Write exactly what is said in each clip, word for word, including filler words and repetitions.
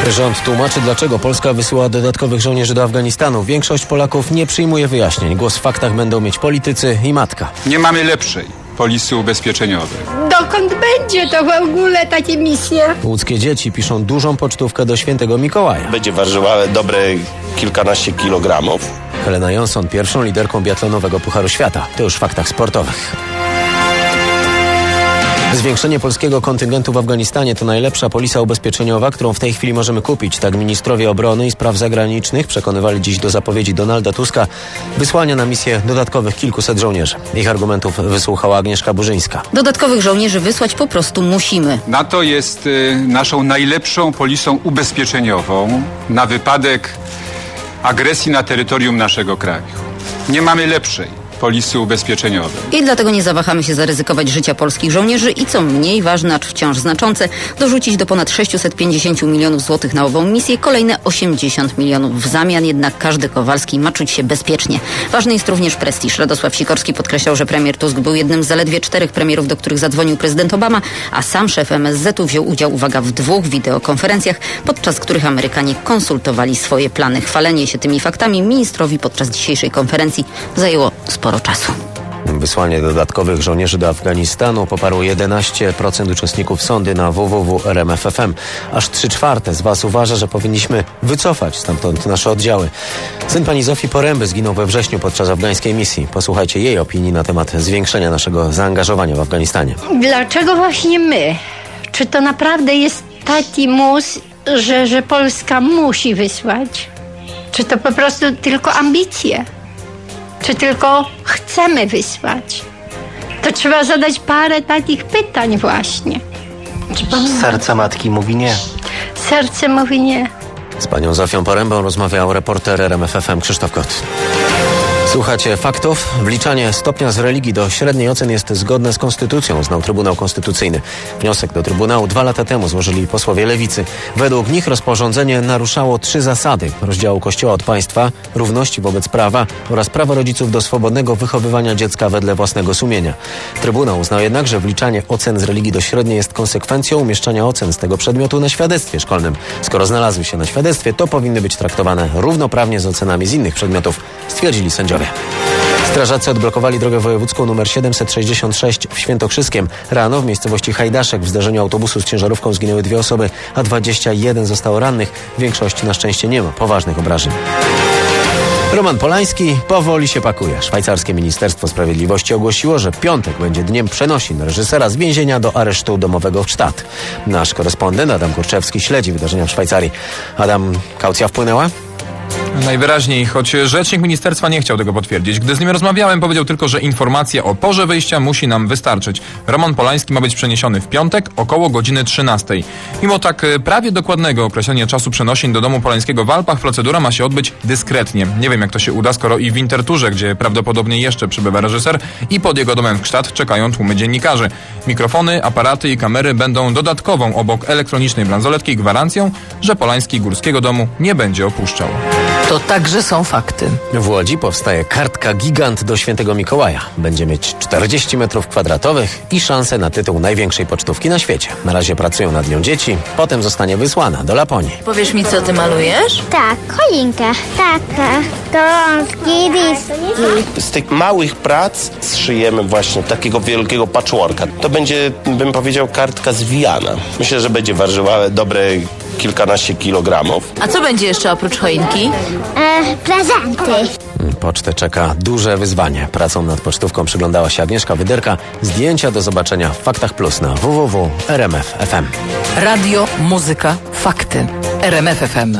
Rząd tłumaczy, dlaczego Polska wysyła dodatkowych żołnierzy do Afganistanu. Większość Polaków nie przyjmuje wyjaśnień. Głos w faktach będą mieć politycy i matka. Nie mamy lepszej polisy ubezpieczeniowej. Dokąd będzie to w ogóle takie misje? Łódzkie dzieci piszą dużą pocztówkę do świętego Mikołaja. Będzie ważyła dobre kilkanaście kilogramów. Helena Jonsson pierwszą liderką biatlonowego Pucharu Świata. To już w faktach sportowych. Zwiększenie polskiego kontyngentu w Afganistanie to najlepsza polisa ubezpieczeniowa, którą w tej chwili możemy kupić. Tak ministrowie obrony i spraw zagranicznych przekonywali dziś do zapowiedzi Donalda Tuska wysłania na misję dodatkowych kilkuset żołnierzy. Ich argumentów wysłuchała Agnieszka Burzyńska. Dodatkowych żołnierzy wysłać po prostu musimy. NATO jest y, naszą najlepszą polisą ubezpieczeniową na wypadek agresji na terytorium naszego kraju. Nie mamy lepszej polisy ubezpieczeniowej. I dlatego nie zawahamy się zaryzykować życia polskich żołnierzy i co mniej ważne, acz wciąż znaczące, dorzucić do ponad sześćset pięćdziesiąt milionów złotych na ową misję kolejne osiemdziesiąt milionów w zamian, jednak każdy Kowalski ma czuć się bezpiecznie. Ważny jest również prestiż. Radosław Sikorski podkreślał, że premier Tusk był jednym z zaledwie czterech premierów, do których zadzwonił prezydent Obama, a sam szef M S Z u wziął udział, uwaga, w dwóch wideokonferencjach, podczas których Amerykanie konsultowali swoje plany. Chwalenie się tymi faktami ministrowi podczas dzisiejszej konferencji zajęło sporo czasu. Wysłanie dodatkowych żołnierzy do Afganistanu poparło jedenaście procent uczestników sondy na w w w kropka r m f kropka f m. Aż trzy czwarte z Was uważa, że powinniśmy wycofać stamtąd nasze oddziały. Syn pani Zofii Poręby zginął we wrześniu podczas afgańskiej misji. Posłuchajcie jej opinii na temat zwiększenia naszego zaangażowania w Afganistanie. Dlaczego właśnie my? Czy to naprawdę jest taki mus, że, że Polska musi wysłać? Czy to po prostu tylko ambicje? Czy tylko chcemy wysłać? To trzeba zadać parę takich pytań właśnie. Serce matki mówi nie. Serce mówi nie. Z panią Zofią Porębą rozmawiał reporter R M F F M Krzysztof Kot. Słuchacie faktów. Wliczanie stopnia z religii do średniej ocen jest zgodne z konstytucją, uznał Trybunał Konstytucyjny. Wniosek do Trybunału dwa lata temu złożyli posłowie Lewicy. Według nich rozporządzenie naruszało trzy zasady: rozdziału Kościoła od państwa, równości wobec prawa oraz prawa rodziców do swobodnego wychowywania dziecka wedle własnego sumienia. Trybunał uznał jednak, że wliczanie ocen z religii do średniej jest konsekwencją umieszczania ocen z tego przedmiotu na świadectwie szkolnym. Skoro znalazły się na świadectwie, to powinny być traktowane równoprawnie z ocenami z innych przedmiotów, stwierdzili sędziowie. Strażacy odblokowali drogę wojewódzką nr siedemset sześćdziesiąt sześć w Świętokrzyskiem. Rano w miejscowości Hajdaszek w zdarzeniu autobusu z ciężarówką zginęły dwie osoby, a dwadzieścia jeden zostało rannych. Większość na szczęście nie ma poważnych obrażeń. Roman Polański powoli się pakuje. Szwajcarskie Ministerstwo Sprawiedliwości ogłosiło, że piątek będzie dniem przenosin reżysera z więzienia do aresztu domowego w Gstaad. Nasz korespondent Adam Kurczewski śledzi wydarzenia w Szwajcarii. Adam, kaucja wpłynęła? Najwyraźniej, choć rzecznik ministerstwa nie chciał tego potwierdzić. Gdy z nim rozmawiałem, powiedział tylko, że informacja o porze wyjścia musi nam wystarczyć. Roman Polański ma być przeniesiony w piątek około godziny trzynastej. Mimo tak prawie dokładnego określenia czasu przenosin do domu Polańskiego w Alpach, procedura ma się odbyć dyskretnie. Nie wiem, jak to się uda, skoro i w Winterthurze, gdzie prawdopodobnie jeszcze przybywa reżyser, i pod jego domem w Gstaad czekają tłumy dziennikarzy. Mikrofony, aparaty i kamery będą dodatkową obok elektronicznej bransoletki gwarancją, że Polański górskiego domu nie będzie opuszczał. To także są fakty. W Łodzi powstaje kartka gigant do świętego Mikołaja. Będzie mieć czterdzieści metrów kwadratowych i szansę na tytuł największej pocztówki na świecie. Na razie pracują nad nią dzieci, potem zostanie wysłana do Laponii. Powiesz mi, co ty malujesz? Tak, choinkę, taka, gąski, listki. Z tych małych prac zszyjemy właśnie takiego wielkiego patchworka. To będzie, bym powiedział, kartka zwijana. Myślę, że będzie ważyła dobre kilkanaście kilogramów. A co będzie jeszcze oprócz choinki? E, prezenty. Pocztę czeka duże wyzwanie. Pracą nad pocztówką przyglądała się Agnieszka Wyderka. Zdjęcia do zobaczenia w Faktach Plus na w w w kropka r m f kropka f m. Radio, muzyka, fakty. R M F F M.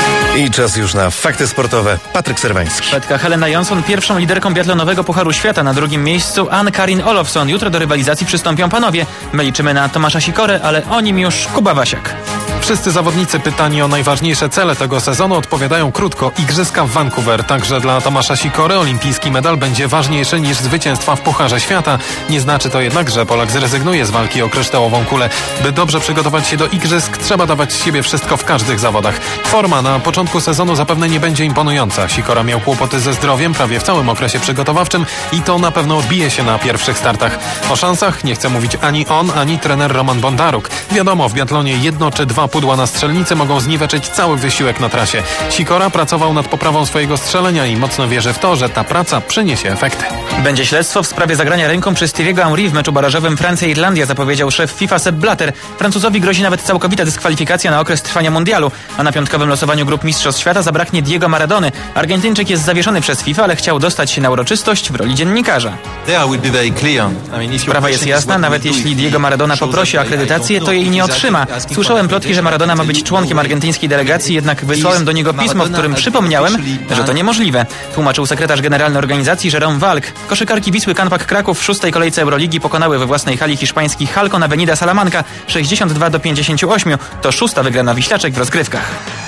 I czas już na fakty sportowe. Patryk Serwański. Szwedka Helena Jonsson pierwszą liderką biatlonowego Pucharu Świata. Na drugim miejscu Ann-Karin Olofsson. Jutro do rywalizacji przystąpią panowie. My liczymy na Tomasza Sikorę, ale o nim już Kuba Wasiak. Wszyscy zawodnicy pytani o najważniejsze cele tego sezonu odpowiadają krótko. Igrzyska w Vancouver. Także dla Tomasza Sikory olimpijski medal będzie ważniejszy niż zwycięstwa w Pucharze Świata. Nie znaczy to jednak, że Polak zrezygnuje z walki o kryształową kulę. By dobrze przygotować się do igrzysk, trzeba dawać z siebie wszystko w każdych zawodach. Forma na początku sezonu zapewne nie będzie imponująca. Sikora miał kłopoty ze zdrowiem prawie w całym okresie przygotowawczym i to na pewno odbije się na pierwszych startach. O szansach nie chce mówić ani on, ani trener Roman Bondaruk. Wiadomo, w biatlonie jedno czy dwa Dwa pudła na strzelnicy mogą zniweczyć cały wysiłek na trasie. Sikora pracował nad poprawą swojego strzelenia i mocno wierzy w to, że ta praca przyniesie efekty. Będzie śledztwo w sprawie zagrania ręką przez Thierry'ego Henry w meczu barażowym Francja-Irlandia, zapowiedział szef FIFA Sepp Blatter. Francuzowi grozi nawet całkowita dyskwalifikacja na okres trwania mundialu, a na piątkowym losowaniu grup Mistrzostw Świata zabraknie Diego Maradony. Argentyńczyk jest zawieszony przez FIFA, ale chciał dostać się na uroczystość w roli dziennikarza. Sprawa jest jasna, nawet jeśli Diego Maradona poprosi o akredytację, to jej nie otrzyma. Słyszałem plotki, że Maradona ma być członkiem argentyńskiej delegacji, jednak wysłałem do niego pismo, w którym przypomniałem, że to niemożliwe, tłumaczył sekretarz generalny organizacji Jerome Valk. Koszykarki Wisły Kanpak Kraków w szóstej kolejce Euroligi pokonały we własnej hali hiszpański Halcon Avenida Salamanca sześćdziesiąt dwa do pięćdziesięciu ośmiu. To szósta wygrana Wiślaczek w rozgrywkach.